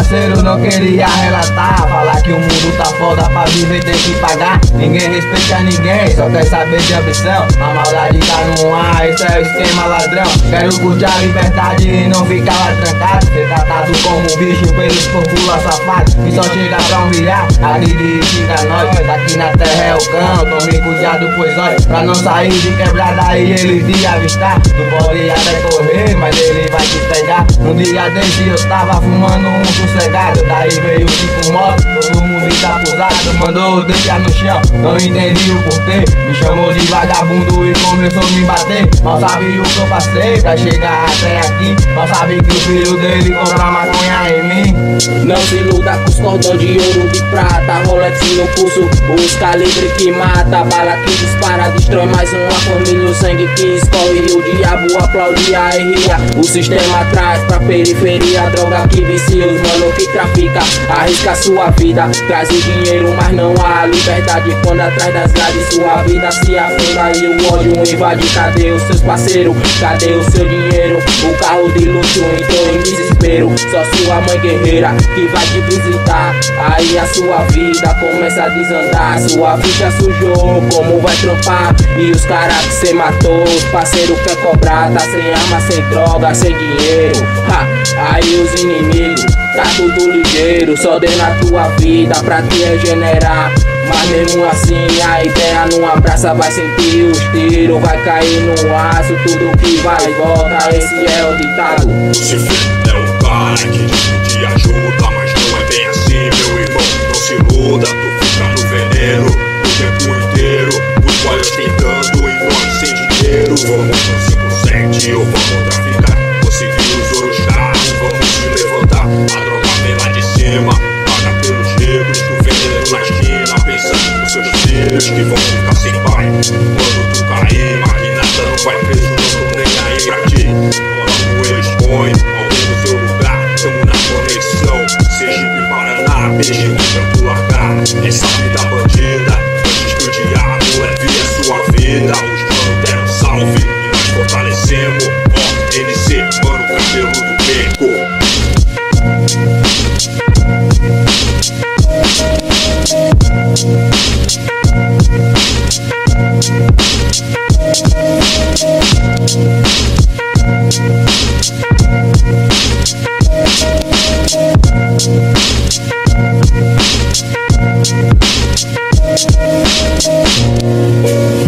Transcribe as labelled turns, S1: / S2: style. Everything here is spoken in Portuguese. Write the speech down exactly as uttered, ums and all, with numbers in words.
S1: parceiro não queria relatar, falar que o mundo tá foda, pra viver tem que pagar. Ninguém respeita ninguém, só quer saber de ambição. A maldade tá no ar, esse é o esquema ladrão. Quero curtir a liberdade e não ficar lá trancado, ser tratado como um bicho pelos popula safados, que só chega pra humilhar, agride e xinga nós. Daqui na terra é o cão, tome cuidado pois olha, pra não sair de quebrada e ele de avistar. Tu pode até correr, mas ele vai te pegar. Um dia desse eu tava fumando um sossegado, daí veio cinco motos, todo mundo encapuzado, mandou deixar no chão, não entendi o porquê. Me chamou de vagabundo e começou a me bater. Mal sabe o que eu passei pra chegar até aqui. Mal sabe que o filho dele compra maconha em mim.
S2: Não se iluda com os cordões de ouro, de prata, Rolex no pulso, os calibres que mata, bala que dispara, destrói mais uma família, o sangue que escorre, o diabo aplaude a R A. O sistema traz pra periferia, droga que vicia, os mano que trafica, arrisca sua vida, traz o dinheiro, mas não há liberdade. Quando atrás das grades sua vida se afunda e o ódio invade. Cadê os seus parceiros? Cadê o seu dinheiro? O carro de luxo entrou em desespero. Só sua mãe guerreira que vai te visitar, aí a sua vida começa a desandar. Sua ficha sujou, como vai trampar? E os caras que cê matou, os parceiros quer cobrar, tá sem arma, sem droga, sem dinheiro. Ha, aí os inimigos, tá tudo ligeiro, só dentro da tua vida pra te regenerar. Mas mesmo assim a ideia não abraça, vai sentir os tiros, vai cair no aço, tudo que vai e volta, esse é o ditado.
S3: Lucifer é o cara que diz que te ajuda, mas não é bem assim, meu irmão. Não se iluda, tu fica no veneno o tempo inteiro. Os olhos tentando e nós sem dinheiro. Vamos no cinco sete ou vamos traficar. Conseguir os ouros caros, vamos se levantar. A droga vem lá de cima, paga pelos negros, tu vendendo na esquina, pensando nos seus filhos que vão ficar sem pai. Quando tu cair, maquinada não vai preso, não tô nem aí pra ti. Logo eles põem alguém no seu lugar, tamo na conexão. Sergipe, Paraná, beijinho pra tu largar essa vida bandida, antes que o diabo leve a sua vida. Os mano deram salve e nós fortalecemos. Ó, N C, mano, cabeludo beco.
S4: We'll be right back.